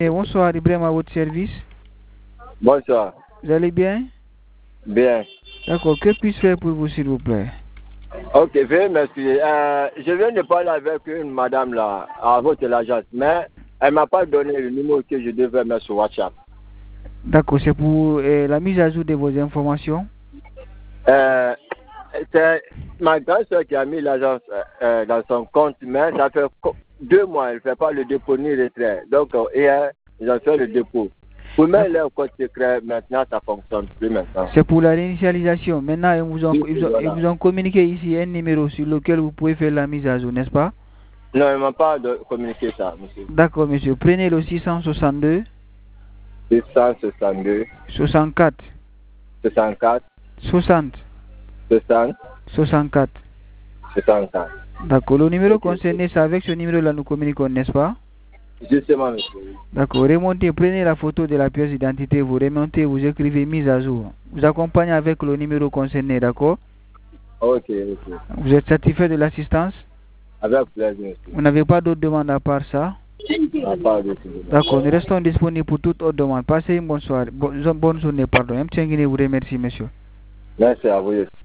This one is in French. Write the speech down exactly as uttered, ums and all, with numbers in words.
Et bonsoir, Ibrahim, à votre service. Bonsoir. Vous allez bien? Bien. D'accord, que puis-je faire pour vous, s'il vous plaît? Ok, veuillez m'excuser. Euh, je viens de parler avec une madame là, à votre agence, mais elle m'a pas donné le numéro que je devais mettre sur WhatsApp. D'accord, c'est pour euh, la mise à jour de vos informations? Euh, c'est ma grande soeur qui a mis l'agence euh, dans son compte, mais ça fait deux mois, elle ne fait pas le dépôt ni le retrait. Donc, euh, hier, ils ont fait le dépôt. Pour mettre leur code secret, maintenant, ça ne fonctionne plus maintenant. C'est pour la réinitialisation. Maintenant, ils vous, ont, Oui, ils, ont, voilà. ils vous ont communiqué ici un numéro sur lequel vous pouvez faire la mise à jour, n'est-ce pas? Non, ils ne m'ont pas de communiqué ça, monsieur. D'accord, monsieur. Prenez le six cent soixante-deux. six cent soixante-deux. soixante-quatre. soixante-quatre. soixante. soixante. soixante-quatre. soixante-quatre. D'accord. Le numéro concerné, c'est avec ce numéro-là nous communiquons, n'est-ce pas? Justement, monsieur. D'accord. Remontez, prenez la photo de la pièce d'identité, vous remontez, vous écrivez mise à jour. Vous accompagnez avec le numéro concerné, d'accord? Ok, ok. Vous êtes satisfait de l'assistance? Avec plaisir, monsieur. Vous n'avez pas d'autres demandes à part ça? À part de D'accord. Nous restons disponibles pour toute autre demande. Passez une bonne soirée. Bonne, bonne journée, pardon. M. Tchengine vous remercie, monsieur. Merci à vous.